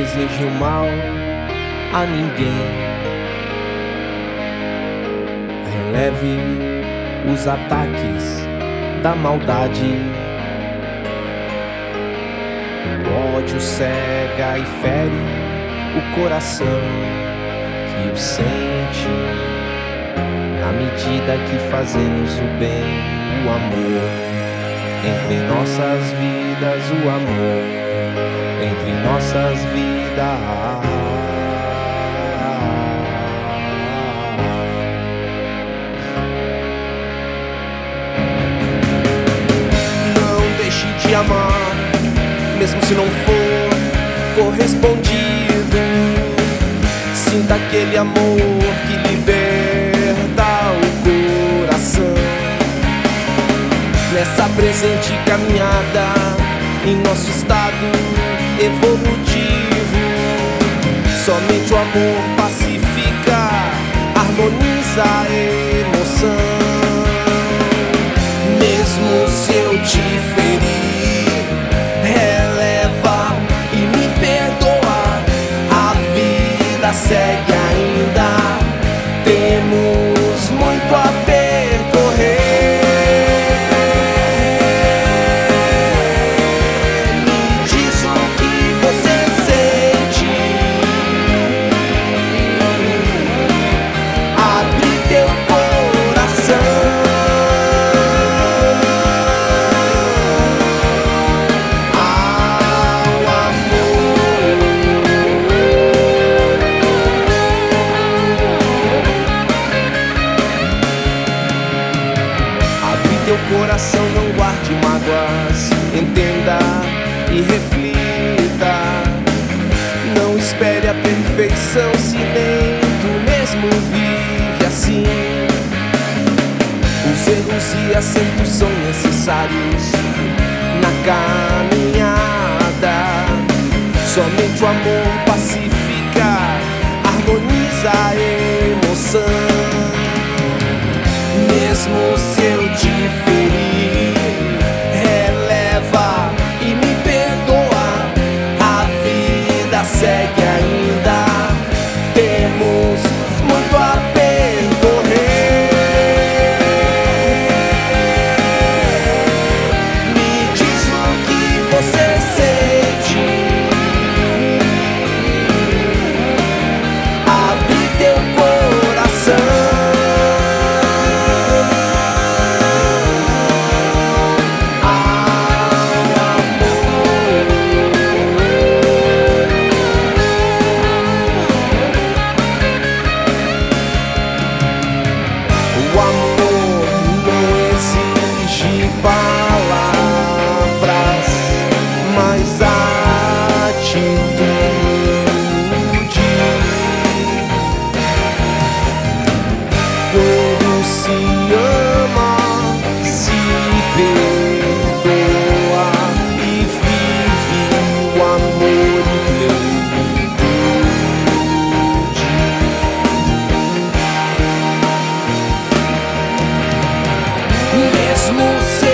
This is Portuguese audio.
deseje o mal a ninguém. Releve os ataques da maldade. O ódio cega e fere o coração que o sente. Na medida que fazemos o bem, o amor, entre nossas vidas, o amor, entre nossas vidas. Não deixe de amar, mesmo se não for correspondido. Sinta aquele amor que liberta o coração. Nessa presente caminhada, em nosso estado evolutivo, somente o amor pacifica, harmoniza a emoção. Mesmo se eu te ferir, releva e me perdoa. A vida segue ainda, temos muito a percorrer. Me diz o que você sente, abre teu coração. Teu coração, não guarde mágoas, entenda e reflita. Não espere a perfeição, se nem tu mesmo vive assim. Os erros e acertos são necessários na caminhada. Somente o amor pacifica, harmoniza a emoção. Mesmo se eu te ferir, releva e me perdoa. A vida segue ainda, temos muito a percorrer. Me diz o que você sente, abre teu coração. O amor não exige palavras, mas atitude. Quando se ama, se perdoa e vive o amor em plenitude. Mesmo